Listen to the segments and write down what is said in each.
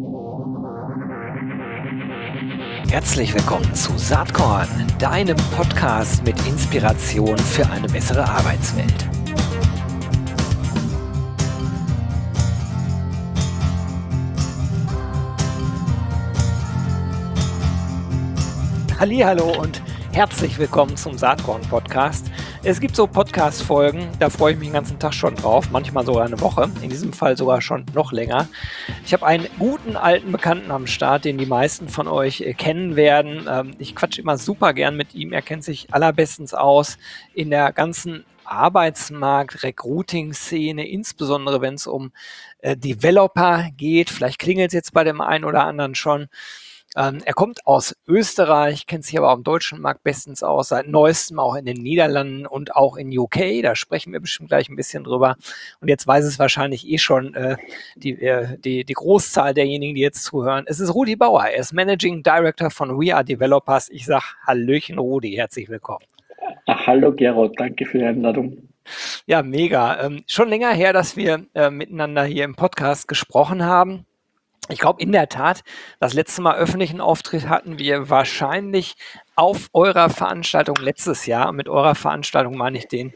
Herzlich willkommen zu Saatkorn, deinem Podcast mit Inspiration für eine bessere Arbeitswelt. Hallihallo und herzlich willkommen zum Saatkorn-Podcast. Es gibt so Podcast-Folgen, da freue ich mich den ganzen Tag schon drauf, manchmal sogar eine Woche, in diesem Fall sogar schon noch länger. Ich habe einen guten alten Bekannten am Start, den die meisten von euch kennen werden. Ich quatsche immer super gern mit ihm, er kennt sich allerbestens aus in der ganzen Arbeitsmarkt-Recruiting-Szene, insbesondere wenn es um Developer geht. Vielleicht klingelt es jetzt bei dem einen oder anderen schon. Er kommt aus Österreich, kennt sich aber auch im deutschen Markt bestens aus, seit neuestem auch in den Niederlanden und auch in UK. Da sprechen wir bestimmt gleich ein bisschen drüber. Und jetzt weiß es wahrscheinlich schon die Großzahl derjenigen, die jetzt zuhören. Es ist Rudi Bauer. Er ist Managing Director von We Are Developers. Ich sage Hallöchen, Rudi, herzlich willkommen. Hallo Gerald, danke für die Einladung. Ja, mega. Schon länger her, dass wir miteinander hier im Podcast gesprochen haben. Ich glaube, in der Tat, das letzte Mal öffentlichen Auftritt hatten wir wahrscheinlich auf eurer Veranstaltung letztes Jahr. Mit eurer Veranstaltung meine ich den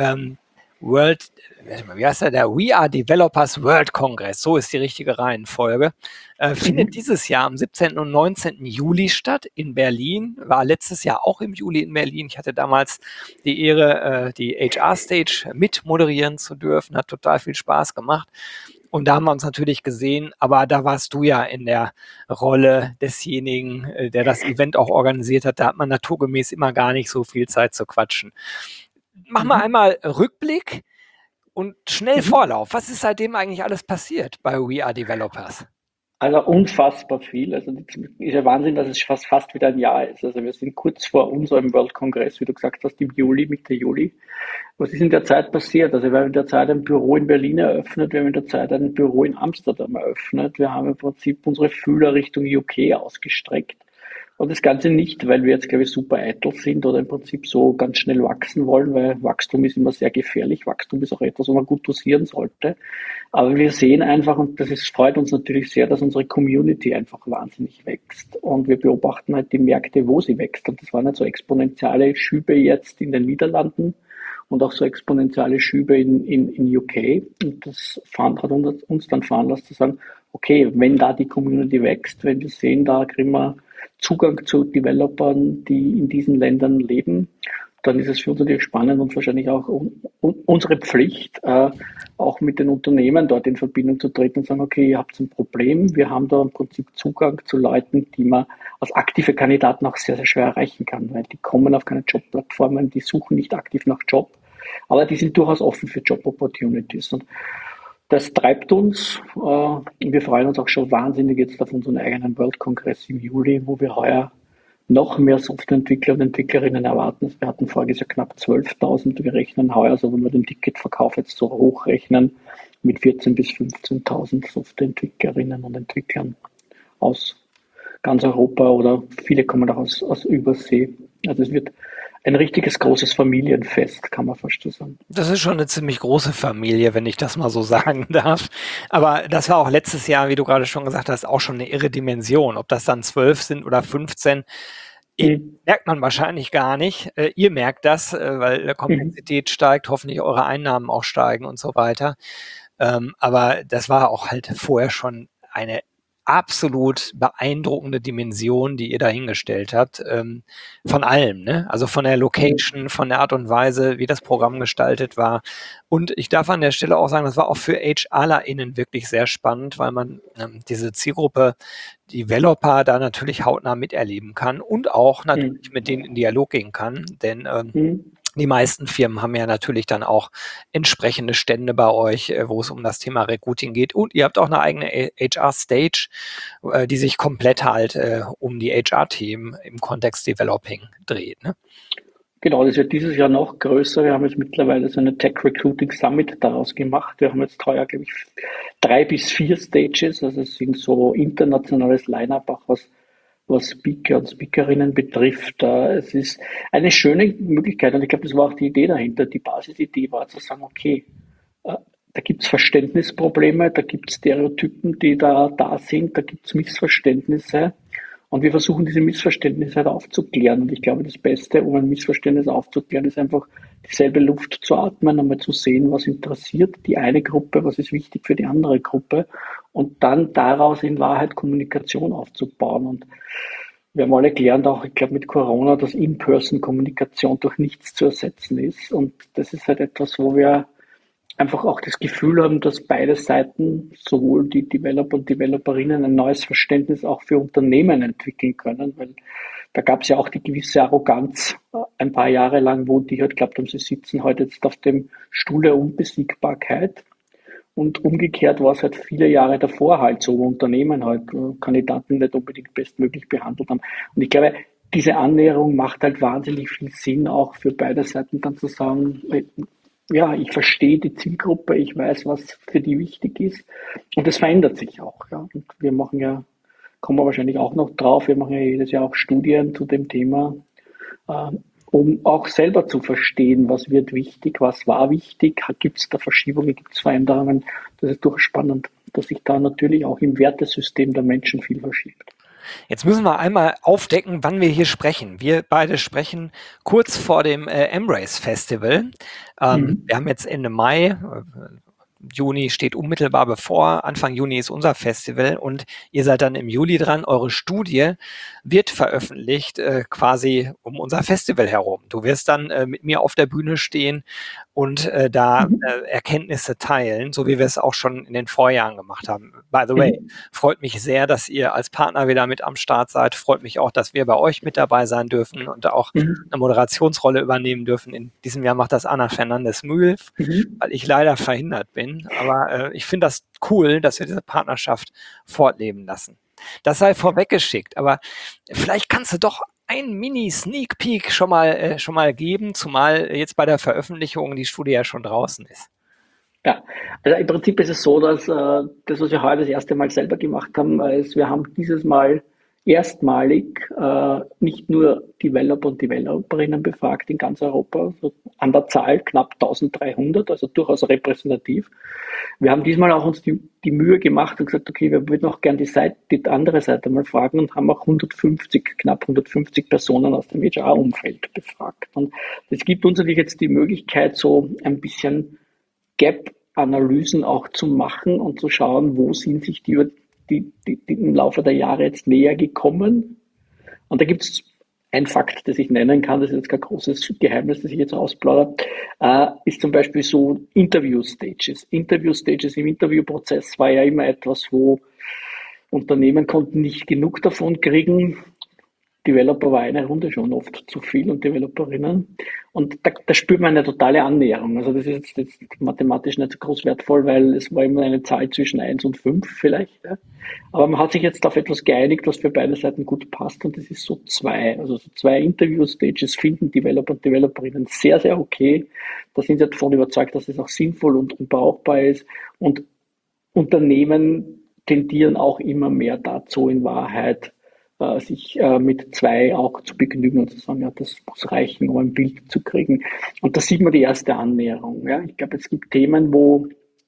wie heißt der We Are Developers World Congress. So ist die richtige Reihenfolge. Findet dieses Jahr am 17. und 19. Juli statt in Berlin. War letztes Jahr auch im Juli in Berlin. Ich hatte damals die Ehre, die HR-Stage mit moderieren zu dürfen. Hat total viel Spaß gemacht. Und da haben wir uns natürlich gesehen, aber da warst du ja in der Rolle desjenigen, der das Event auch organisiert hat. Da hat man naturgemäß immer gar nicht so viel Zeit zu quatschen. Mach mal einmal Rückblick und schnell Vorlauf. Was ist seitdem eigentlich alles passiert bei We Are Developers? Also unfassbar viel. Also das ist ja Wahnsinn, dass es fast wieder ein Jahr ist. Also wir sind kurz vor unserem World Congress, wie du gesagt hast, im Juli, Mitte Juli. Was ist in der Zeit passiert? Also wir haben in der Zeit ein Büro in Berlin eröffnet, wir haben in der Zeit ein Büro in Amsterdam eröffnet. Wir haben im Prinzip unsere Fühler Richtung UK ausgestreckt. Und das Ganze nicht, weil wir jetzt, glaube ich, super eitel sind oder im Prinzip so ganz schnell wachsen wollen, weil Wachstum ist immer sehr gefährlich. Wachstum ist auch etwas, was man gut dosieren sollte. Aber wir sehen einfach, und freut uns natürlich sehr, dass unsere Community einfach wahnsinnig wächst. Und wir beobachten halt die Märkte, wo sie wächst. Und das waren halt so exponentielle Schübe jetzt in den Niederlanden und auch so exponentielle Schübe in UK. Und das hat uns dann veranlasst zu sagen, okay, wenn da die Community wächst, wenn wir sehen, da kriegen wir Zugang zu Developern, die in diesen Ländern leben, dann ist es für uns natürlich spannend und wahrscheinlich auch unsere Pflicht, auch mit den Unternehmen dort in Verbindung zu treten und sagen, okay, ihr habt ein Problem, wir haben da im Prinzip Zugang zu Leuten, die man als aktive Kandidaten auch sehr, sehr schwer erreichen kann, weil die kommen auf keine Jobplattformen, die suchen nicht aktiv nach Job, aber die sind durchaus offen für Job-Opportunities. Und das treibt uns. Wir freuen uns auch schon wahnsinnig jetzt auf unseren eigenen World-Kongress im Juli, wo wir heuer noch mehr Softwareentwickler und Entwicklerinnen erwarten. Wir hatten voriges Jahr knapp 12.000. Wir rechnen heuer, also wenn wir den Ticketverkauf jetzt so hochrechnen, mit 14.000 bis 15.000 Softwareentwicklerinnen und Entwicklern aus ganz Europa oder viele kommen auch aus Übersee. Also es wird ein richtiges großes Familienfest, kann man fast so sagen. Das ist schon eine ziemlich große Familie, wenn ich das mal so sagen darf. Aber das war auch letztes Jahr, wie du gerade schon gesagt hast, auch schon eine irre Dimension. Ob das dann 12 sind oder 15, merkt man wahrscheinlich gar nicht. Ihr merkt das, weil die Komplexität steigt, hoffentlich eure Einnahmen auch steigen und so weiter. Aber das war auch halt vorher schon eine absolut beeindruckende Dimension, die ihr da hingestellt habt, von allem, ne? Also von der Location, von der Art und Weise, wie das Programm gestaltet war. Und ich darf an der Stelle auch sagen, das war auch für HRlerInnen wirklich sehr spannend, weil man diese Zielgruppe Developer da natürlich hautnah miterleben kann und auch natürlich mit denen in Dialog gehen kann, denn die meisten Firmen haben ja natürlich dann auch entsprechende Stände bei euch, wo es um das Thema Recruiting geht. Und ihr habt auch eine eigene HR-Stage, die sich komplett halt um die HR-Themen im Kontext Developing dreht. Ne? Genau, das wird dieses Jahr noch größer. Wir haben jetzt mittlerweile so eine Tech Recruiting Summit daraus gemacht. Wir haben jetzt heuer, glaube ich, 3 bis 4 Stages. Also es sind so internationales Line-up, auch was Speaker und Speakerinnen betrifft. Es ist eine schöne Möglichkeit und ich glaube, das war auch die Idee dahinter. Die Basisidee war zu sagen, okay, da gibt es Verständnisprobleme, da gibt es Stereotypen, die da sind, da gibt es Missverständnisse. Und wir versuchen diese Missverständnisse halt aufzuklären. Und ich glaube, das Beste, um ein Missverständnis aufzuklären, ist einfach dieselbe Luft zu atmen, einmal zu sehen, was interessiert die eine Gruppe, was ist wichtig für die andere Gruppe und dann daraus in Wahrheit Kommunikation aufzubauen. Und wir haben alle gelernt, auch ich glaube mit Corona, dass In-Person-Kommunikation durch nichts zu ersetzen ist. Und das ist halt etwas, wo wir einfach auch das Gefühl haben, dass beide Seiten, sowohl die Developer und Developerinnen, ein neues Verständnis auch für Unternehmen entwickeln können, weil da gab es ja auch die gewisse Arroganz ein paar Jahre lang, wo die halt glaubt haben, sie sitzen heute jetzt auf dem Stuhl der Unbesiegbarkeit. Und umgekehrt war es halt viele Jahre davor halt so, wo Unternehmen halt Kandidaten nicht unbedingt bestmöglich behandelt haben. Und ich glaube, diese Annäherung macht halt wahnsinnig viel Sinn, auch für beide Seiten dann zu sagen, ja, ich verstehe die Zielgruppe, ich weiß, was für die wichtig ist. Und das verändert sich auch. Ja. Und wir machen ja, kommen wir wahrscheinlich auch noch drauf, wir machen ja jedes Jahr auch Studien zu dem Thema, äh, um auch selber zu verstehen, was wird wichtig, was war wichtig, gibt es da Verschiebungen, gibt es Veränderungen. Das ist durchaus spannend, dass sich da natürlich auch im Wertesystem der Menschen viel verschiebt. Jetzt müssen wir einmal aufdecken, wann wir hier sprechen. Wir beide sprechen kurz vor dem Embrace Festival. Wir haben jetzt Ende Mai, Juni steht unmittelbar bevor, Anfang Juni ist unser Festival und ihr seid dann im Juli dran. Eure Studie wird veröffentlicht quasi um unser Festival herum. Du wirst dann mit mir auf der Bühne stehen und da Erkenntnisse teilen, so wie wir es auch schon in den Vorjahren gemacht haben. By the way, freut mich sehr, dass ihr als Partner wieder mit am Start seid. Freut mich auch, dass wir bei euch mit dabei sein dürfen und auch eine Moderationsrolle übernehmen dürfen. In diesem Jahr macht das Anna Fernandes-Mühl, weil ich leider verhindert bin. Aber ich finde das cool, dass wir diese Partnerschaft fortleben lassen. Das sei vorweggeschickt, aber vielleicht kannst du doch ein Mini-Sneak Peek schon mal geben, zumal jetzt bei der Veröffentlichung die Studie ja schon draußen ist. Ja, also im Prinzip ist es so, dass das, was wir heute das erste Mal selber gemacht haben, ist, wir haben dieses Mal erstmalig nicht nur Developer und Developerinnen befragt in ganz Europa, so an der Zahl knapp 1300, also durchaus repräsentativ. Wir haben diesmal auch uns die Mühe gemacht und gesagt, okay, wir würden auch gerne die andere Seite mal fragen und haben auch knapp 150 Personen aus dem HR-Umfeld befragt. Und das gibt uns natürlich jetzt die Möglichkeit, so ein bisschen Gap-Analysen auch zu machen und zu schauen, wo sind sich die im Laufe der Jahre jetzt näher gekommen. Und da gibt es ein Fakt, das ich nennen kann, das ist jetzt kein großes Geheimnis, das ich jetzt ausplaudere, ist zum Beispiel so Interview-Stages. Interview-Stages im Interviewprozess war ja immer etwas, wo Unternehmen konnten nicht genug davon kriegen. Developer war eine Runde schon oft zu viel und Developerinnen. Und da spürt man eine totale Annäherung. Also das ist jetzt mathematisch nicht so groß wertvoll, weil es war immer eine Zahl zwischen 1 und 5 vielleicht. Ja. Aber man hat sich jetzt auf etwas geeinigt, was für beide Seiten gut passt und das ist so 2. Also so 2 Interview-Stages finden Developer und Developerinnen sehr, sehr okay. Da sind sie davon überzeugt, dass es auch sinnvoll und brauchbar ist. Und Unternehmen tendieren auch immer mehr dazu, in Wahrheit sich mit 2 auch zu begnügen und zu sagen, ja, das muss reichen, um ein Bild zu kriegen. Und da sieht man die erste Annäherung. Ja. Ich glaube, es gibt Themen, wo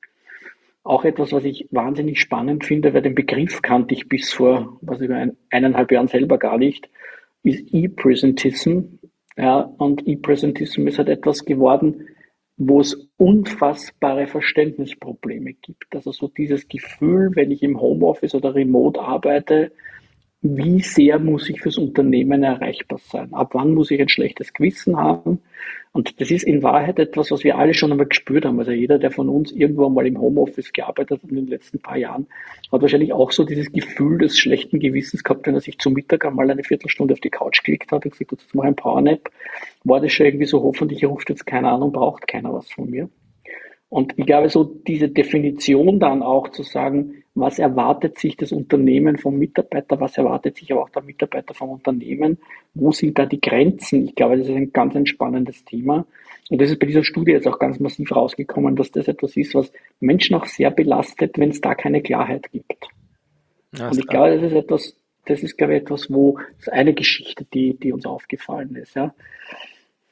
auch etwas, was ich wahnsinnig spannend finde, weil den Begriff kannte ich bis vor über 1,5 Jahren selber gar nicht, ist E-Presentism. Ja, und E-Presentism ist halt etwas geworden, wo es unfassbare Verständnisprobleme gibt. Also so dieses Gefühl, wenn ich im Homeoffice oder remote arbeite, wie sehr muss ich fürs Unternehmen erreichbar sein? Ab wann muss ich ein schlechtes Gewissen haben? Und das ist in Wahrheit etwas, was wir alle schon einmal gespürt haben. Also jeder, der von uns irgendwo mal im Homeoffice gearbeitet hat in den letzten paar Jahren, hat wahrscheinlich auch so dieses Gefühl des schlechten Gewissens gehabt, wenn er sich zum Mittag einmal eine Viertelstunde auf die Couch gelegt hat und gesagt hat, jetzt mache ich ein Powernap. War das schon irgendwie so, hoffentlich ruft jetzt keiner an und braucht keiner was von mir. Und ich glaube, so diese Definition dann auch zu sagen, was erwartet sich das Unternehmen vom Mitarbeiter, was erwartet sich aber auch der Mitarbeiter vom Unternehmen, wo sind da die Grenzen? Ich glaube, das ist ein ganz spannendes Thema. Und das ist bei dieser Studie jetzt auch ganz massiv rausgekommen, dass das etwas ist, was Menschen auch sehr belastet, wenn es da keine Klarheit gibt. Ja, und ich glaube, glaube ich, etwas, wo, das ist eine Geschichte, die uns aufgefallen ist, ja.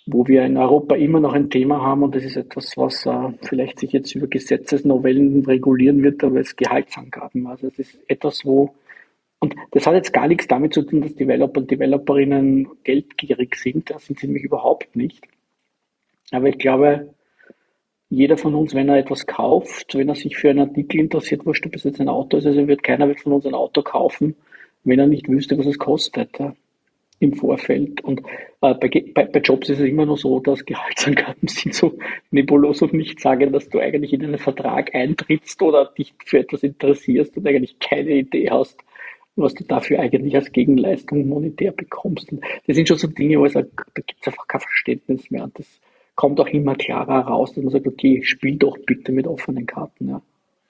wo wir in Europa immer noch ein Thema haben, und das ist etwas, was vielleicht sich jetzt über Gesetzesnovellen regulieren wird, aber es Gehaltsangaben. Also es ist etwas, und das hat jetzt gar nichts damit zu tun, dass Developer und Developerinnen geldgierig sind, das sind sie nämlich überhaupt nicht. Aber ich glaube, jeder von uns, wenn er etwas kauft, wenn er sich für einen Artikel interessiert, wurscht, ob es jetzt ein Auto ist, also wird von uns ein Auto kaufen, wenn er nicht wüsste, was es kostet. Ja, im Vorfeld. Und bei Jobs ist es immer noch so, dass Gehaltsangaben sind so nebulos und nicht sagen, dass du eigentlich in einen Vertrag eintrittst oder dich für etwas interessierst und eigentlich keine Idee hast, was du dafür eigentlich als Gegenleistung monetär bekommst. Und das sind schon so Dinge, wo ich sage, da gibt es einfach kein Verständnis mehr. Und das kommt auch immer klarer raus, dass man sagt, okay, spiel doch bitte mit offenen Karten. Ja.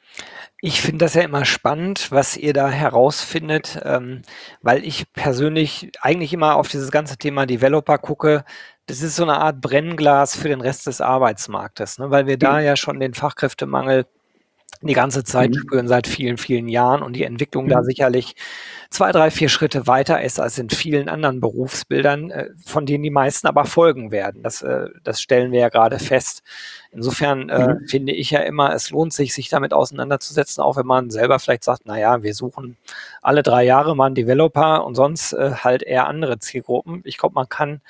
Ich finde das ja immer spannend, was ihr da herausfindet, weil ich persönlich eigentlich immer auf dieses ganze Thema Developer gucke. Das ist so eine Art Brennglas für den Rest des Arbeitsmarktes, ne? Weil wir da ja schon den Fachkräftemangel die ganze Zeit Mhm. spüren seit vielen, vielen Jahren und die Entwicklung da Mhm. sicherlich 2, 3, 4 Schritte weiter ist als in vielen anderen Berufsbildern, von denen die meisten aber folgen werden. Das stellen wir ja gerade fest. Insofern Mhm. finde ich ja immer, es lohnt sich, sich damit auseinanderzusetzen, auch wenn man selber vielleicht sagt, naja, wir suchen alle 3 Jahre mal einen Developer und sonst halt eher andere Zielgruppen. Ich glaube, man kann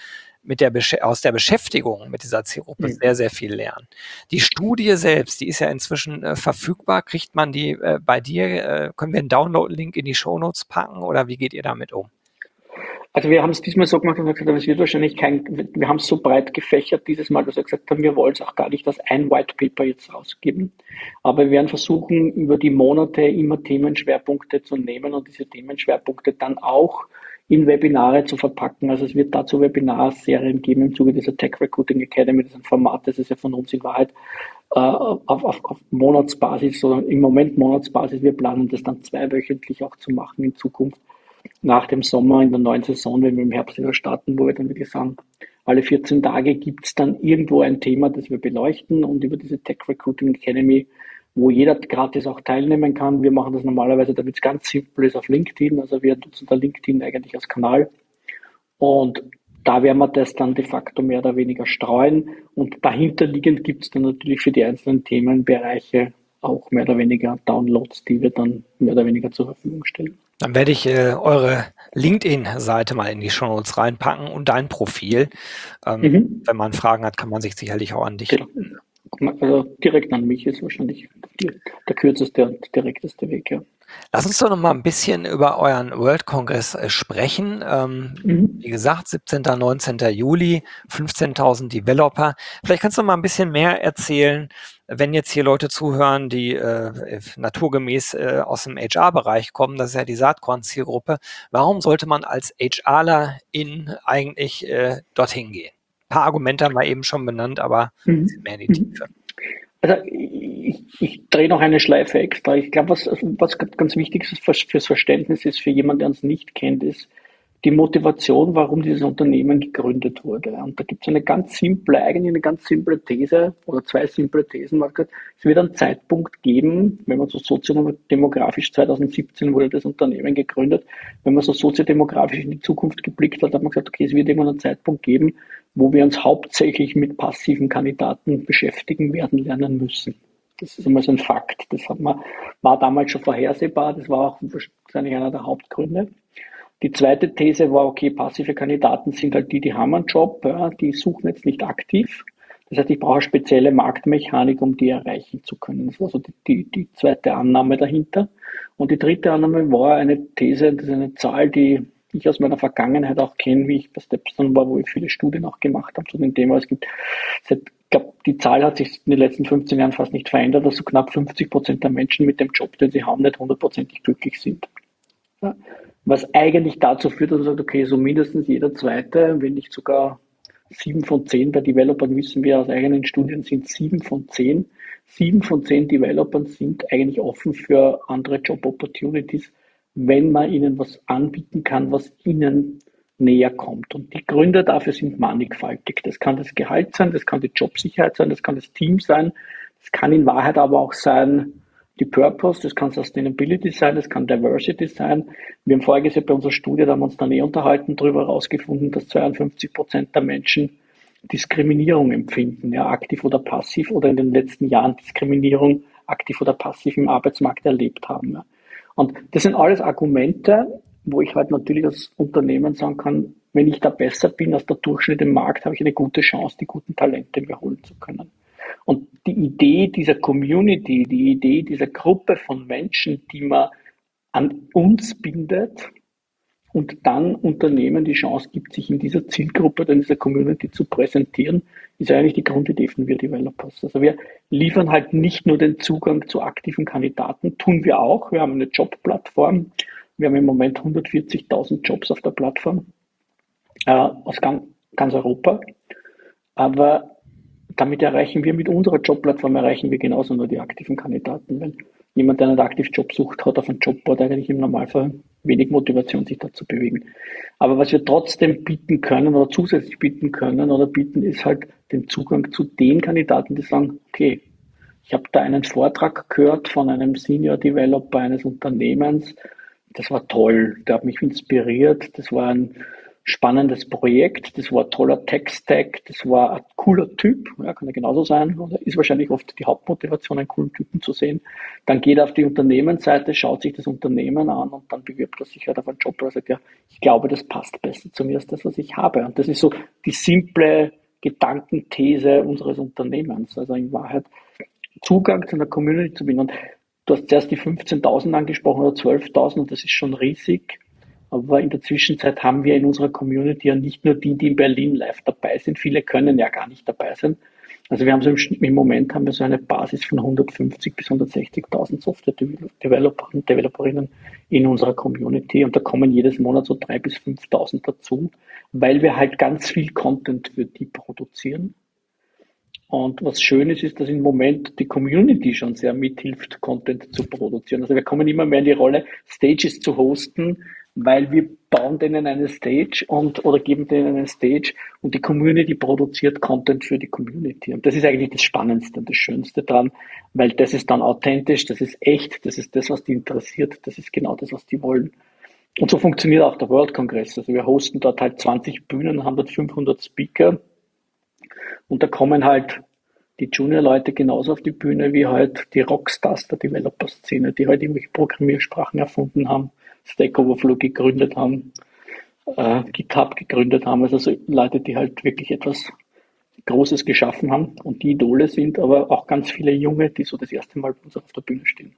aus der Beschäftigung mit dieser Zielgruppe Mhm. sehr, sehr viel lernen. Die Studie selbst, die ist ja inzwischen verfügbar. Kriegt man die bei dir? Können wir einen Download-Link in die Shownotes packen oder wie geht ihr damit um? Also wir haben es diesmal so gemacht und haben gesagt, aber es wird wahrscheinlich wir haben es so breit gefächert dieses Mal, dass wir gesagt haben, wir wollen es auch gar nicht als ein White Paper jetzt rausgeben. Aber wir werden versuchen, über die Monate immer Themenschwerpunkte zu nehmen und diese Themenschwerpunkte dann auch in Webinare zu verpacken. Also es wird dazu Webinarserien geben im Zuge dieser Tech Recruiting Academy. Das ist ein Format, das ist ja von uns in Wahrheit auf Monatsbasis oder im Moment Monatsbasis. Wir planen das dann zweiwöchentlich auch zu machen in Zukunft nach dem Sommer in der neuen Saison, wenn wir im Herbst wieder starten, wo wir dann wirklich sagen, alle 14 Tage gibt es dann irgendwo ein Thema, das wir beleuchten, und über diese Tech Recruiting Academy, wo jeder gratis auch teilnehmen kann. Wir machen das normalerweise, damit es ganz simpel ist, auf LinkedIn. Also wir nutzen da LinkedIn eigentlich als Kanal, und da werden wir das dann de facto mehr oder weniger streuen, und dahinterliegend gibt es dann natürlich für die einzelnen Themenbereiche auch mehr oder weniger Downloads, die wir dann mehr oder weniger zur Verfügung stellen. Dann werde ich eure LinkedIn-Seite mal in die Shownotes reinpacken und dein Profil. Mhm. Wenn man Fragen hat, kann man sich sicherlich auch an dich. Genau. Also direkt an mich ist wahrscheinlich der kürzeste und direkteste Weg, ja. Lass uns doch noch mal ein bisschen über euren World-Kongress sprechen. Mhm. Wie gesagt, 17., 19. Juli, 15.000 Developer. Vielleicht kannst du mal ein bisschen mehr erzählen, wenn jetzt hier Leute zuhören, die naturgemäß aus dem HR-Bereich kommen, das ist ja die Saatkorn-Zielgruppe. Warum sollte man als HRlerin eigentlich dorthin gehen? Ein paar Argumente haben wir eben schon benannt, aber ein bisschen Mhm. mehr in die Mhm. Tiefe. Also ich drehe noch eine Schleife extra. Ich glaube, was ganz wichtig ist fürs Verständnis ist, für jemanden, der uns nicht kennt, ist die Motivation, warum dieses Unternehmen gegründet wurde. Und da gibt es eigentlich eine ganz simple These oder zwei simple Thesen. Man hat gesagt, es wird einen Zeitpunkt geben, wenn man so soziodemografisch, 2017 wurde das Unternehmen gegründet, wenn man so soziodemografisch in die Zukunft geblickt hat, hat man gesagt, okay, es wird irgendwann einen Zeitpunkt geben, wo wir uns hauptsächlich mit passiven Kandidaten beschäftigen werden lernen müssen. Das ist immer so ein Fakt. War damals schon vorhersehbar. Das war auch wahrscheinlich einer der Hauptgründe. Die zweite These war, okay, passive Kandidaten sind halt die haben einen Job, ja, die suchen jetzt nicht aktiv. Das heißt, ich brauche eine spezielle Marktmechanik, um die erreichen zu können. Das war so die zweite Annahme dahinter. Und die dritte Annahme war eine These, das ist eine Zahl, die ich aus meiner Vergangenheit auch kenne, wie ich bei Stepstone war, wo ich viele Studien auch gemacht habe zu dem Thema. Ich glaube, die Zahl hat sich in den letzten 15 Jahren fast nicht verändert, dass so knapp 50% der Menschen mit dem Job, den sie haben, nicht hundertprozentig glücklich sind. Ja, was eigentlich dazu führt, dass man sagt, okay, so mindestens jeder Zweite, wenn nicht sogar 7 von 10, bei Developern wissen wir aus eigenen Studien, sind 7 von 10. 7 von 10 Developern sind eigentlich offen für andere Job-Opportunities, wenn man ihnen was anbieten kann, was ihnen näher kommt. Und die Gründe dafür sind mannigfaltig. Das kann das Gehalt sein, das kann die Jobsicherheit sein, das kann das Team sein, das kann in Wahrheit aber auch sein, die Purpose, das kann Sustainability sein, das kann Diversity sein. Wir haben voriges Jahr bei unserer Studie, da haben wir uns dann unterhalten, darüber herausgefunden, dass 52% der Menschen Diskriminierung empfinden, ja, aktiv oder passiv, oder in den letzten Jahren Diskriminierung aktiv oder passiv im Arbeitsmarkt erlebt haben. Ja. Und das sind alles Argumente, wo ich halt natürlich als Unternehmen sagen kann, wenn ich da besser bin als der Durchschnitt im Markt, habe ich eine gute Chance, die guten Talente mir holen zu können. Und die Idee dieser Community, die Idee dieser Gruppe von Menschen, die man an uns bindet, und dann Unternehmen die Chance gibt, sich in dieser Zielgruppe oder in dieser Community zu präsentieren, ist eigentlich die Grundidee von Wir Developers. Also wir liefern halt nicht nur den Zugang zu aktiven Kandidaten, tun wir auch. Wir haben eine Jobplattform. Wir haben im Moment 140.000 Jobs auf der Plattform aus ganz Europa. Aber damit erreichen wir, mit unserer Jobplattform erreichen wir genauso nur die aktiven Kandidaten. Weil jemand, der nicht aktiv Job sucht, hat auf einem Jobboard eigentlich im Normalfall wenig Motivation, sich da zu bewegen. Aber was wir trotzdem bieten können oder zusätzlich bieten können oder bieten, ist halt den Zugang zu den Kandidaten, die sagen, okay, ich habe da einen Vortrag gehört von einem Senior Developer eines Unternehmens. Das war toll, der hat mich inspiriert. Das war ein spannendes Projekt, das war ein toller Tech-Stack, das war ein cooler Typ, ja, kann ja genauso sein, oder ist wahrscheinlich oft die Hauptmotivation, einen coolen Typen zu sehen. Dann geht er auf die Unternehmensseite, schaut sich das Unternehmen an und dann bewirbt er sich halt auf einen Job, oder sagt, ja, ich glaube, das passt besser zu mir als das, was ich habe. Und das ist so die simple Gedankenthese unseres Unternehmens. Also in Wahrheit Zugang zu einer Community zu binden. Und du hast zuerst die 15.000 angesprochen oder 12.000 und das ist schon riesig. Aber in der Zwischenzeit haben wir in unserer Community ja nicht nur die, die in Berlin live dabei sind. Viele können ja gar nicht dabei sein. Also wir haben so im Moment haben wir so eine Basis von 150 bis 160.000 Software-Developer und Developerinnen in unserer Community. Und da kommen jedes Monat so 3.000 bis 5.000 dazu, weil wir halt ganz viel Content für die produzieren. Und was schön ist, ist, dass im Moment die Community schon sehr mithilft, Content zu produzieren. Also wir kommen immer mehr in die Rolle, Stages zu hosten, weil wir bauen denen eine Stage oder geben denen eine Stage und die Community produziert Content für die Community. Und das ist eigentlich das Spannendste und das Schönste dran, weil das ist dann authentisch, das ist echt, das ist das, was die interessiert, das ist genau das, was die wollen. Und so funktioniert auch der World Congress. Also wir hosten dort halt 20 Bühnen, haben dort 500 Speaker. Und da kommen halt die Junior-Leute genauso auf die Bühne wie halt die Rockstars der Developer-Szene, die halt irgendwelche Programmiersprachen erfunden haben, Stack Overflow gegründet haben, GitHub gegründet haben. Also so Leute, die halt wirklich etwas Großes geschaffen haben und die Idole sind, aber auch ganz viele Junge, die so das erste Mal bei uns auf der Bühne stehen.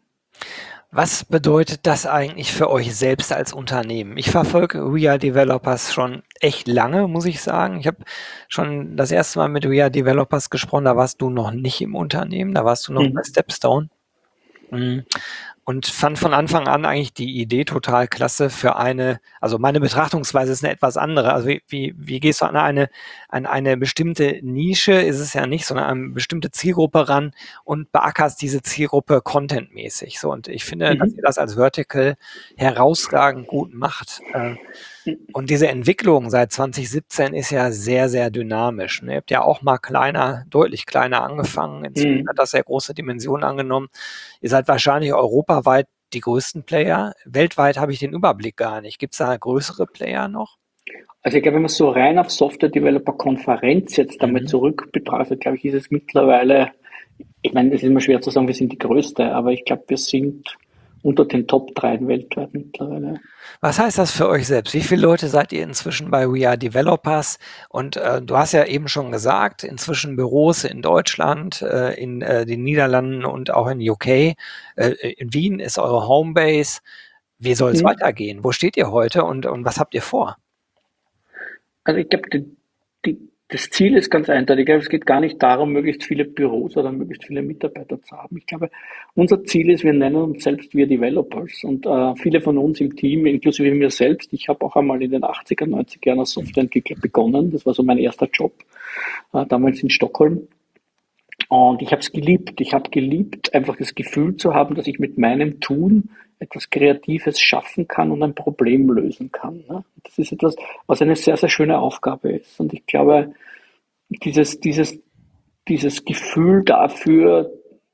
Was bedeutet das eigentlich für euch selbst als Unternehmen? Ich verfolge We Are Developers schon echt lange, muss ich sagen. Ich habe schon das erste Mal mit We Are Developers gesprochen, da warst du noch nicht im Unternehmen, da warst du noch bei Stepstone. Und fand von Anfang an eigentlich die Idee total klasse für also meine Betrachtungsweise ist eine etwas andere. Also wie gehst du an eine bestimmte Nische, ist es ja nicht, sondern eine bestimmte Zielgruppe ran und beackerst diese Zielgruppe contentmäßig. So, und ich finde, dass ihr das als Vertical herausragend gut macht. Und diese Entwicklung seit 2017 ist ja sehr, sehr dynamisch. Ihr habt ja auch mal deutlich kleiner angefangen. Inzwischen hat das sehr große Dimensionen angenommen. Ihr seid wahrscheinlich europaweit die größten Player. Weltweit habe ich den Überblick gar nicht. Gibt es da größere Player noch? Also ich glaube, wenn man so rein auf Software-Developer-Konferenz jetzt damit zurück betrachtet, glaube ich, ist es mittlerweile, ich meine, es ist immer schwer zu sagen, wir sind die größte, aber ich glaube, wir sind unter den Top 3 weltweit mittlerweile. Was heißt das für euch selbst? Wie viele Leute seid ihr inzwischen bei We Are Developers? Und du hast ja eben schon gesagt, inzwischen Büros in Deutschland, in den Niederlanden und auch in UK. In Wien ist eure Homebase. Wie soll es weitergehen? Wo steht ihr heute und was habt ihr vor? Also ich glaube, das Ziel ist ganz eindeutig. Es geht gar nicht darum, möglichst viele Büros oder möglichst viele Mitarbeiter zu haben. Ich glaube, unser Ziel ist, wir nennen uns selbst wir Developers. Und viele von uns im Team, inklusive mir selbst, ich habe auch einmal in den 80er, 90er Jahren als Softwareentwickler begonnen. Das war so mein erster Job, damals in Stockholm. Und ich habe es geliebt. Ich habe geliebt, einfach das Gefühl zu haben, dass ich mit meinem Tun etwas Kreatives schaffen kann und ein Problem lösen kann. Ne? Das ist etwas, was eine sehr, sehr schöne Aufgabe ist. Und ich glaube, dieses Gefühl dafür,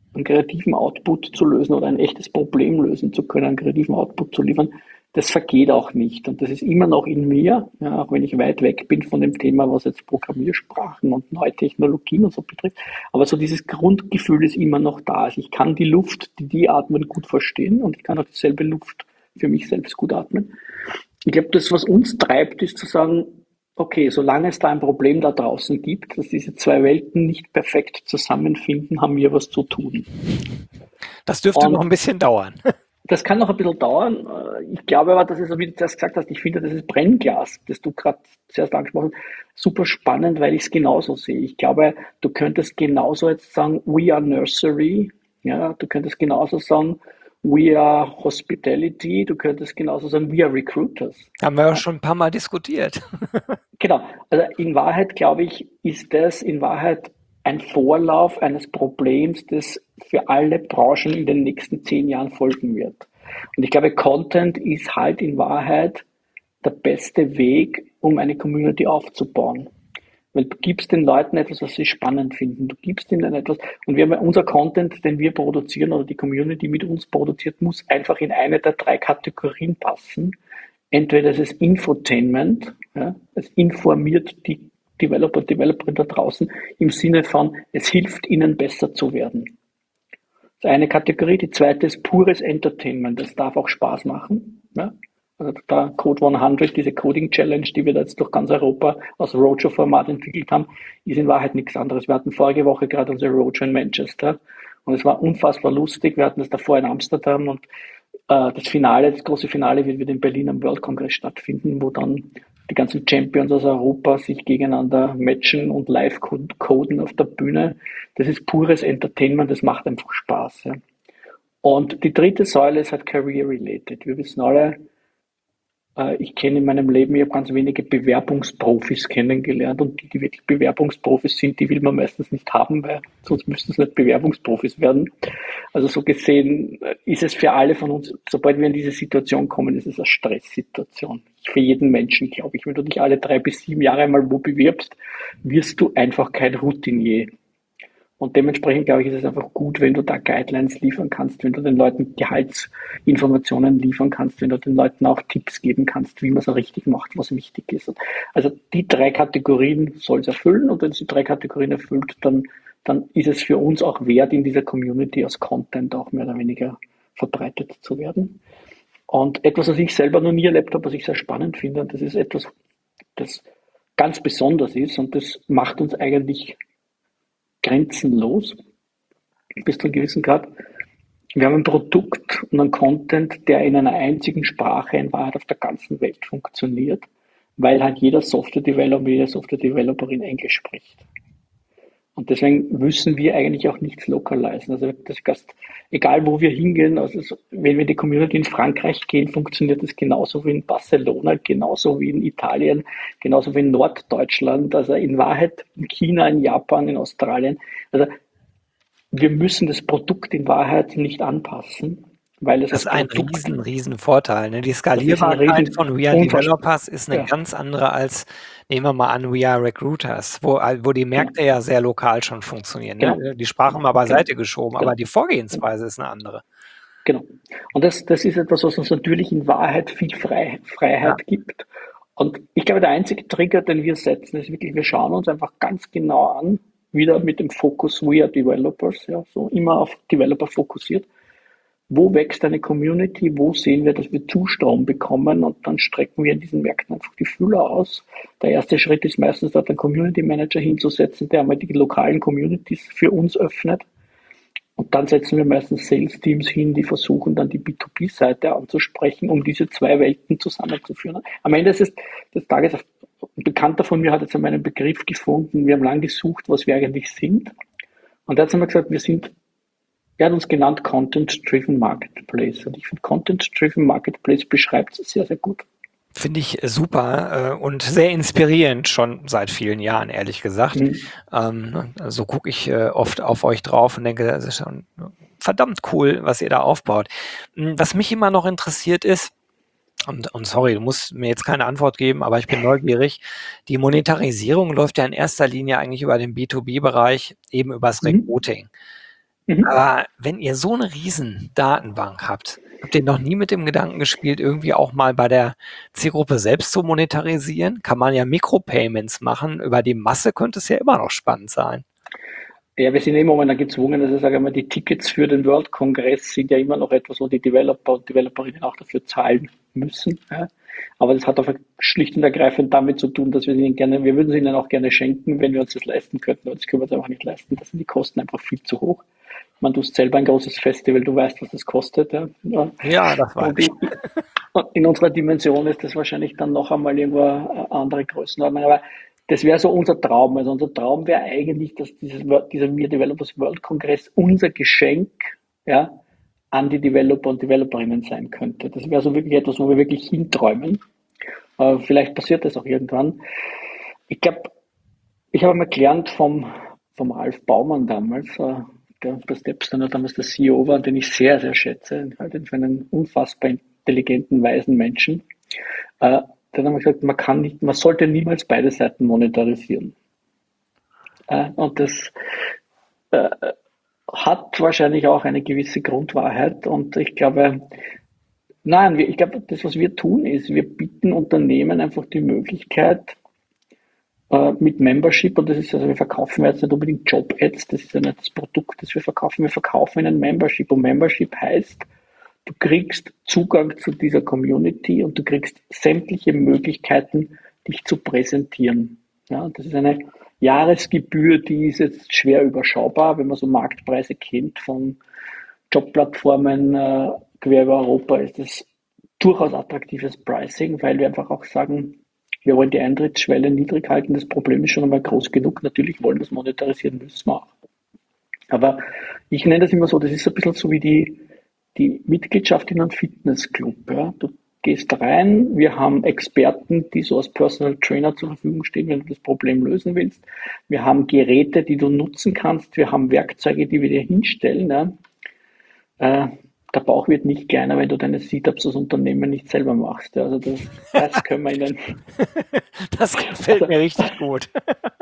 einen kreativen Output zu lösen oder ein echtes Problem lösen zu können, einen kreativen Output zu liefern, das vergeht auch nicht. Und das ist immer noch in mir, ja, auch wenn ich weit weg bin von dem Thema, was jetzt Programmiersprachen und neue Technologien und so betrifft. Aber so dieses Grundgefühl ist immer noch da. Also ich kann die Luft, die die atmen, gut verstehen und ich kann auch dieselbe Luft für mich selbst gut atmen. Ich glaube, das, was uns treibt, ist zu sagen, okay, solange es da ein Problem da draußen gibt, dass diese zwei Welten nicht perfekt zusammenfinden, haben wir was zu tun. Das dürfte noch ein Und bisschen dauern. das kann noch ein bisschen dauern. Ich glaube aber, das ist, wie du das gesagt hast, ich finde, das ist Brennglas, das du gerade zuerst angesprochen hast, super spannend, weil ich es genauso sehe. Ich glaube, du könntest genauso jetzt sagen, we are nursery, ja, du könntest genauso sagen, we are hospitality, du könntest genauso sagen, we are recruiters. Haben wir ja Ja. schon ein paar Mal diskutiert. Genau. Also in Wahrheit, glaube ich, ist das in Wahrheit ein Vorlauf eines Problems, das für alle Branchen in den nächsten 10 Jahren folgen wird. Und ich glaube, Content ist halt in Wahrheit der beste Weg, um eine Community aufzubauen. Weil du gibst den Leuten etwas, was sie spannend finden. Du gibst ihnen etwas. Und wir haben unser Content, den wir produzieren oder die Community mit uns produziert, muss einfach in eine der drei Kategorien passen. Entweder es ist Infotainment, ja, es informiert die Developer, Developerinnen da draußen im Sinne von, es hilft ihnen besser zu werden. Das ist eine Kategorie. Die zweite ist pures Entertainment. Das darf auch Spaß machen. Ja. Also da Code 100, diese Coding Challenge, die wir da jetzt durch ganz Europa aus Roadshow-Format entwickelt haben, ist in Wahrheit nichts anderes. Wir hatten vorige Woche gerade unsere Roadshow in Manchester und es war unfassbar lustig. Wir hatten das davor in Amsterdam und das Finale, das große Finale wird wieder in Berlin am World Congress stattfinden, wo dann die ganzen Champions aus Europa sich gegeneinander matchen und live coden auf der Bühne. Das ist pures Entertainment, das macht einfach Spaß. Ja. Und die dritte Säule ist halt Career-related. Wir wissen alle, ich kenne in meinem Leben, ich habe ganz wenige Bewerbungsprofis kennengelernt und die, die wirklich Bewerbungsprofis sind, die will man meistens nicht haben, weil sonst müssten es nicht Bewerbungsprofis werden. Also so gesehen ist es für alle von uns, sobald wir in diese Situation kommen, ist es eine Stresssituation. Für jeden Menschen, glaube ich. Wenn du dich alle 3 bis 7 Jahre mal wo bewirbst, wirst du einfach kein Routinier. Und dementsprechend, glaube ich, ist es einfach gut, wenn du da Guidelines liefern kannst, wenn du den Leuten Gehaltsinformationen liefern kannst, wenn du den Leuten auch Tipps geben kannst, wie man es richtig macht, was wichtig ist. Also die drei Kategorien soll es erfüllen und wenn es die drei Kategorien erfüllt, dann ist es für uns auch wert, in dieser Community als Content auch mehr oder weniger verbreitet zu werden. Und etwas, was ich selber noch nie erlebt habe, was ich sehr spannend finde, und das ist etwas, das ganz besonders ist und das macht uns eigentlich grenzenlos bis zu einem gewissen Grad. Wir haben ein Produkt und einen Content, der in einer einzigen Sprache in Wahrheit auf der ganzen Welt funktioniert, weil halt jeder Software-Developer, jede Software-Developerin Englisch spricht. Und deswegen müssen wir eigentlich auch nichts lokalisieren. Also das heißt, egal wo wir hingehen, also wenn wir in die Community in Frankreich gehen, funktioniert das genauso wie in Barcelona, genauso wie in Italien, genauso wie in Norddeutschland, also in Wahrheit in China, in Japan, in Australien. Also wir müssen das Produkt in Wahrheit nicht anpassen, weil es Das ist als ein Produkt, riesen Vorteil, ne? Die das ist ein Skalierbarkeit riesen, von We Are unverständlich. Developers ist eine Ja, ganz andere als, nehmen wir mal an, We Are Recruiters, wo die genau, Märkte ja sehr lokal schon funktionieren, ne? genau, Die Sprache mal genau, beiseite geschoben, aber genau, die genau. Vorgehensweise ist eine andere. Genau. Und das ist etwas, was uns natürlich in Wahrheit viel Ja. Freiheit gibt. Und ich glaube, der einzige Trigger, den wir setzen, ist wirklich, wir schauen uns einfach ganz genau an, wieder mit dem Fokus We are Developers, ja, so immer auf Developer fokussiert. Wo wächst eine Community? Wo sehen wir, dass wir Zustrom bekommen? Und dann strecken wir in diesen Märkten einfach die Fühler aus. Der erste Schritt ist meistens, dort einen Community Manager hinzusetzen, der einmal die lokalen Communities für uns öffnet. Und dann setzen wir meistens Sales-Teams hin, die versuchen dann die B2B-Seite anzusprechen, um diese zwei Welten zusammenzuführen. Am Ende ist es des Tages, ein Bekannter von mir hat jetzt einmal einen Begriff gefunden, wir haben lange gesucht, was wir eigentlich sind. Und da hat er gesagt, er hat uns genannt Content-Driven Marketplace. Und ich finde, Content-Driven Marketplace beschreibt es sehr, sehr gut. Finde ich super und sehr inspirierend schon seit vielen Jahren, ehrlich gesagt. Mhm. So gucke ich oft auf euch drauf und denke, das ist schon verdammt cool, was ihr da aufbaut. Was mich immer noch interessiert ist, und sorry, du musst mir jetzt keine Antwort geben, aber ich bin neugierig. Die Monetarisierung läuft ja in erster Linie eigentlich über den B2B-Bereich, eben übers Mhm. Recruiting. Mhm. Aber wenn ihr so eine riesen Datenbank habt ihr noch nie mit dem Gedanken gespielt, irgendwie auch mal bei der Zielgruppe selbst zu monetarisieren? Kann man ja Micropayments machen. Über die Masse könnte es ja immer noch spannend sein. Ja, wir sind eh momentan gezwungen, also sage ich mal, die Tickets für den World Congress sind ja immer noch etwas, wo die Developer und Developerinnen auch dafür zahlen müssen. Ja. Aber das hat einfach schlicht und ergreifend damit zu tun, dass wir würden sie ihnen auch gerne schenken, wenn wir uns das leisten könnten. Aber das können wir uns einfach nicht leisten. Da sind die Kosten einfach viel zu hoch. Ich meine, du hast selber ein großes Festival, du weißt, was das kostet. Ja. Ja. Ja, das weiß Und ich. in unserer Dimension ist das wahrscheinlich dann noch einmal irgendwo eine andere Größenordnung. Aber das wäre so unser Traum. Also unser Traum wäre eigentlich, dass dieser Wir Developers World Kongress unser Geschenk, ja, an die Developer und Developerinnen sein könnte. Das wäre so wirklich etwas, wo wir wirklich hinträumen. Vielleicht passiert das auch irgendwann. Ich glaube, ich habe mal gelernt vom Ralf Baumann damals, der bei Stepstone damals der CEO war, den ich sehr, sehr schätze, halt für einen unfassbar intelligenten, weisen Menschen. Der hat einmal gesagt, man sollte niemals beide Seiten monetarisieren. Und das hat wahrscheinlich auch eine gewisse Grundwahrheit. Und ich glaube, ich glaube, das, was wir tun, ist, wir bieten Unternehmen einfach die Möglichkeit, mit Membership, und das ist also, wir verkaufen jetzt nicht unbedingt Job-Ads, das ist ja nicht das Produkt, das wir verkaufen einen Membership. Und Membership heißt, du kriegst Zugang zu dieser Community und du kriegst sämtliche Möglichkeiten, dich zu präsentieren. Ja, das ist eine Jahresgebühr, die ist jetzt schwer überschaubar, wenn man so Marktpreise kennt von Jobplattformen quer über Europa, ist das durchaus attraktives Pricing, weil wir einfach auch sagen, wir wollen die Eintrittsschwelle niedrig halten. Das Problem ist schon einmal groß genug. Natürlich wollen wir es monetarisieren, müssen wir auch. Aber ich nenne das immer so, das ist ein bisschen so wie die Mitgliedschaft in einem Fitnessclub. Ja. Du gehst rein, wir haben Experten, die so als Personal Trainer zur Verfügung stehen, wenn du das Problem lösen willst. Wir haben Geräte, die du nutzen kannst. Wir haben Werkzeuge, die wir dir hinstellen. Ja. Äh, Der Bauch wird nicht kleiner, wenn du deine Sit-ups als Unternehmen nicht selber machst. Ja. Also das können wir ihnen. Das gefällt Also, mir richtig gut.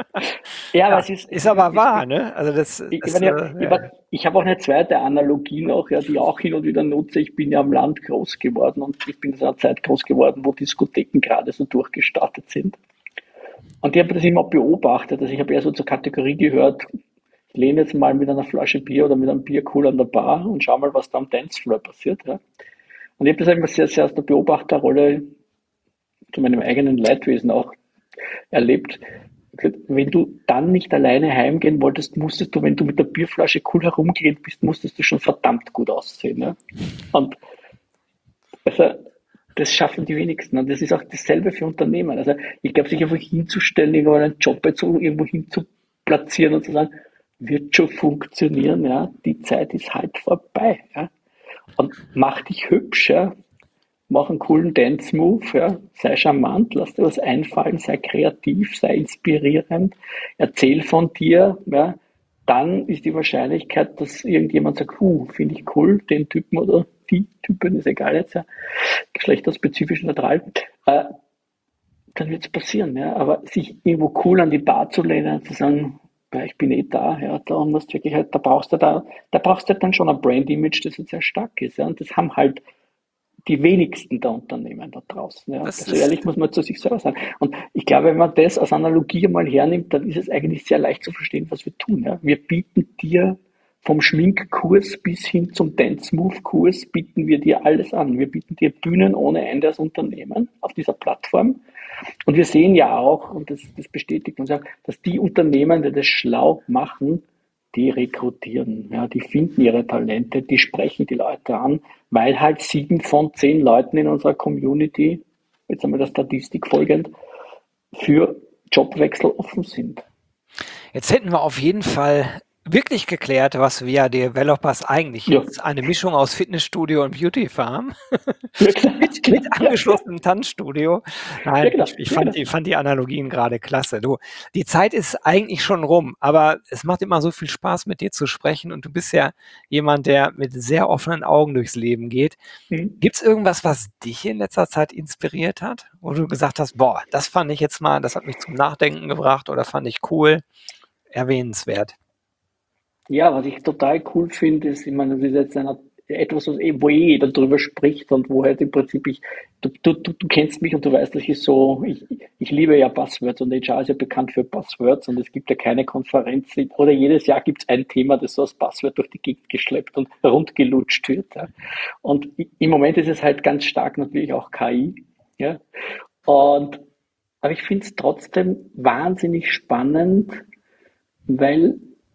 ja, aber Ja, es ist ist, aber ist, wahr, ne? Also das ich ist, meine, ich habe auch eine zweite Analogie noch, ja, die ich auch hin und wieder nutze. Ich bin ja am Land groß geworden und ich bin in einer Zeit groß geworden, wo Diskotheken gerade so durchgestartet sind. Und ich habe das immer beobachtet. Also ich habe eher so zur Kategorie gehört, ich lehne jetzt mal mit einer Flasche Bier oder mit einem Biercooler an der Bar und schau mal, was da am Dancefloor passiert. Ja. Und ich habe das immer sehr, sehr aus der Beobachterrolle zu meinem eigenen Leidwesen auch erlebt. Wenn du dann nicht alleine heimgehen wolltest, musstest du, wenn du mit der Bierflasche cool herumgerannt bist, musstest du schon verdammt gut aussehen. Ja? Und also, das schaffen die wenigsten. Und das ist auch dasselbe für Unternehmen. Also ich glaube, sich einfach hinzustellen, irgendwo einen Job jetzt irgendwo hin zu platzieren und zu sagen, wird schon funktionieren, ja, die Zeit ist halt vorbei. Ja? Und mach dich hübsch, ja? Mach einen coolen Dance-Move, ja? Sei charmant, lass dir was einfallen, sei kreativ, sei inspirierend, erzähl von dir, ja? Dann ist die Wahrscheinlichkeit, dass irgendjemand sagt, finde ich cool, den Typen oder die Typen, ist egal jetzt, ja, geschlechterspezifisch neutral, dann wird es passieren. Ja? Aber sich irgendwo cool an die Bar zu lehnen und zu sagen, ja, ich bin eh da, ja, da musst wirklich halt, da brauchst du halt dann schon ein Brand-Image, das jetzt sehr stark ist. Ja? Und das haben halt die wenigsten der Unternehmen da draußen. Ja. das So ehrlich ist, muss man zu sich selber sein. Und ich glaube, wenn man das als Analogie mal hernimmt, dann ist es eigentlich sehr leicht zu verstehen, was wir tun. Ja. Wir bieten dir vom Schminkkurs bis hin zum Dance-Move-Kurs bieten wir dir alles an. Wir bieten dir Bühnen ohne Ende als Unternehmen auf dieser Plattform. Und wir sehen ja auch, und das bestätigt uns auch, dass die Unternehmen, die das schlau machen, die rekrutieren, ja, die finden ihre Talente, die sprechen die Leute an, weil halt 7 von 10 Leuten in unserer Community, jetzt einmal der Statistik folgend, für Jobwechsel offen sind. jetzt hätten wir auf jeden Fall wirklich geklärt, was VIA Developers eigentlich Ja, ist. Eine Mischung aus Fitnessstudio und Beauty Farm ja klar, mit genau, ja, ja, angeschlossenem Tanzstudio. ja Nein, genau, ich ja fand genau. die Analogien gerade klasse. Du, die Zeit ist eigentlich schon rum, aber es macht immer so viel Spaß, mit dir zu sprechen und du bist ja jemand, der mit sehr offenen Augen durchs Leben geht. Mhm. Gibt's irgendwas, was dich in letzter Zeit inspiriert hat, wo du gesagt hast: „Boah, das fand ich jetzt mal das hat mich zum Nachdenken gebracht oder fand ich cool, erwähnenswert?“ Ja, was ich total cool finde, ist, ich meine, das ist jetzt etwas, wo jeder drüber spricht und wo halt im Prinzip du kennst mich und du weißt, dass ich liebe ja Buzzwords und HR ist ja bekannt für Buzzwords und es gibt ja keine Konferenz oder jedes Jahr gibt es ein Thema, das so als Buzzword durch die Gegend geschleppt und rundgelutscht wird. Ja. Und im Moment ist es halt ganz stark natürlich auch KI. Ja. Und, aber ich finde es trotzdem wahnsinnig spannend, weil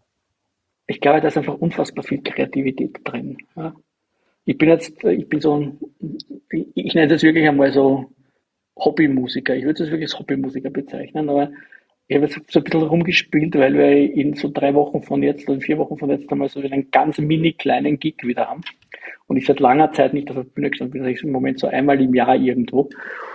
ich glaube, da ist einfach unfassbar viel Kreativität drin. Ja. Ich bin so ich nenne das wirklich einmal so Hobbymusiker. Ich würde das wirklich als Hobbymusiker bezeichnen, aber ich habe jetzt so ein bisschen rumgespielt, weil wir in so 3 Wochen von jetzt oder 4 Wochen von jetzt einmal so einen ganz mini kleinen Gig wieder haben. Und ich seit langer Zeit nicht auf der Bühne gestanden bin, ich im Moment so einmal im Jahr irgendwo.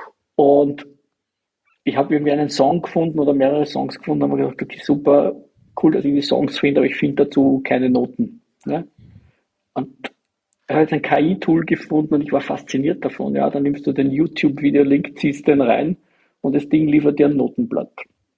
Und ich habe irgendwie einen Song gefunden oder mehrere Songs gefunden und habe gedacht, okay, super, cool, dass ich die Songs finde, aber ich finde dazu keine Noten. Ne? Und er hat jetzt ein KI-Tool gefunden und ich war fasziniert davon. Ja, dann nimmst du den YouTube-Video-Link, ziehst den rein und das Ding liefert dir ein Notenblatt.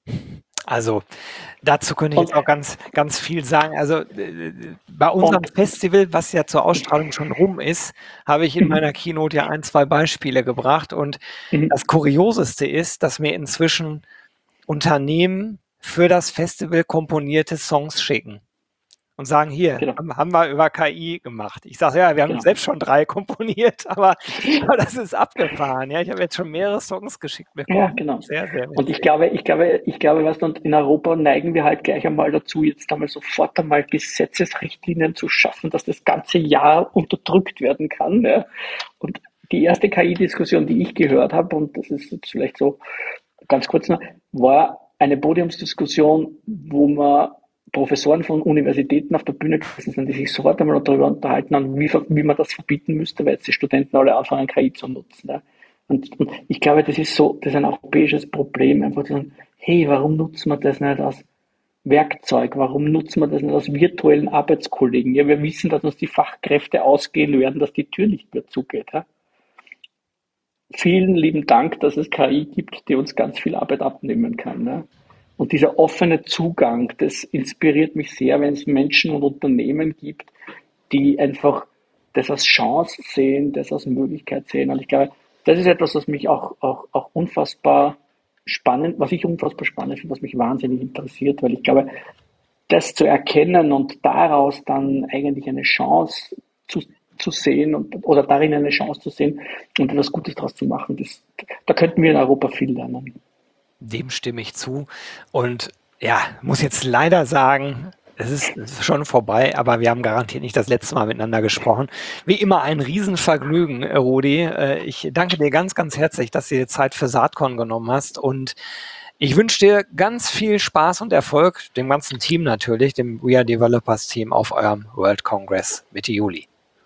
Also dazu könnte ich Und, jetzt auch ganz, ganz viel sagen. Also bei unserem und Festival, was ja zur Ausstrahlung schon rum ist, habe ich in meiner Keynote ja 1, 2 Beispiele gebracht. Und das Kurioseste ist, dass mir inzwischen Unternehmen für das Festival komponierte Songs schicken und sagen, hier, genau, haben wir über KI gemacht. Ich sage, ja, wir haben genau. selbst schon 3 komponiert, aber das ist abgefahren. Ja, ich habe jetzt schon mehrere Songs geschickt Ja, bekommen. genau. Sehr, sehr Und witzig. ich glaube, was dann in Europa neigen wir halt gleich einmal dazu, jetzt einmal sofort einmal Gesetzesrichtlinien zu schaffen, dass das ganze Jahr unterdrückt werden kann. Ja. Und die erste KI-Diskussion, die ich gehört habe, und das ist jetzt vielleicht so ganz kurz noch, war eine Podiumsdiskussion, wo man Professoren von Universitäten auf der Bühne gesessen sind, die sich sofort einmal darüber unterhalten haben, wie man das verbieten müsste, weil jetzt die Studenten alle anfangen, KI zu nutzen. Ja. Und ich glaube, das ist ein europäisches Problem, einfach zu sagen, hey, warum nutzen wir das nicht als Werkzeug? Warum nutzen wir das nicht als virtuellen Arbeitskollegen? Ja, wir wissen, dass uns die Fachkräfte ausgehen werden, dass die Tür nicht mehr zugeht. Ja? Vielen lieben Dank, dass es KI gibt, die uns ganz viel Arbeit abnehmen kann. Ne? Und dieser offene Zugang, das inspiriert mich sehr, wenn es Menschen und Unternehmen gibt, die einfach das als Chance sehen, das als Möglichkeit sehen. Und ich glaube, das ist etwas, was mich auch unfassbar spannend, was ich unfassbar spannend finde, was mich wahnsinnig interessiert, weil ich glaube, das zu erkennen und daraus dann eigentlich eine Chance zu sehen oder darin eine Chance zu sehen und etwas Gutes daraus zu machen, da könnten wir in Europa viel lernen. Dem stimme ich zu. Und ja, muss jetzt leider sagen, es ist schon vorbei, aber wir haben garantiert nicht das letzte Mal miteinander gesprochen. Wie immer ein Riesenvergnügen, Rudi. Ich danke dir ganz, ganz herzlich, dass du dir Zeit für Saatkorn genommen hast. Und ich wünsche dir ganz viel Spaß und Erfolg, dem ganzen Team natürlich, dem We Are Developers Team auf eurem World Congress Mitte Juli.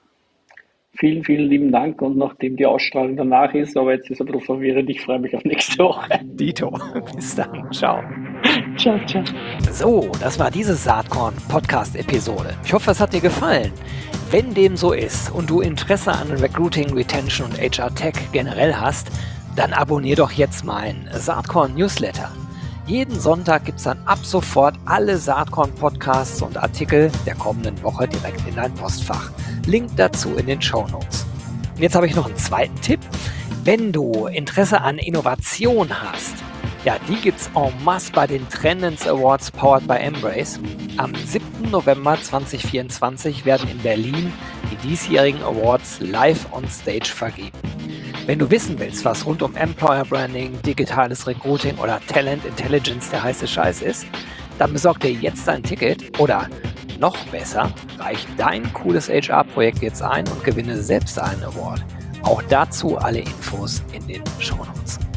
Vielen, vielen lieben Dank und nachdem die Ausstrahlung danach ist, aber jetzt ist ein bisschen verwirrend, ich freue mich auf nächste Woche. Dito, bis dann, ciao. Ciao, ciao. So, das war diese Saatkorn-Podcast-Episode. Ich hoffe, es hat dir gefallen. Wenn dem so ist und du Interesse an Recruiting, Retention und HR Tech generell hast, dann abonnier doch jetzt meinen Saatkorn-Newsletter. Jeden Sonntag gibt es dann ab sofort alle Saatkorn-Podcasts und Artikel der kommenden Woche direkt in dein Postfach. Link dazu in den Shownotes. Und jetzt habe ich noch einen zweiten Tipp. Wenn du Interesse an Innovation hast, ja, die gibt's en masse bei den Trendens Awards powered by Embrace. Am 7. November 2024 werden in Berlin die diesjährigen Awards live on stage vergeben. Wenn du wissen willst, was rund um Employer Branding, digitales Recruiting oder Talent Intelligence der heiße Scheiß ist, dann besorg dir jetzt ein Ticket oder noch besser, reich dein cooles HR-Projekt jetzt ein und gewinne selbst einen Award. Auch dazu alle Infos in den Shownotes.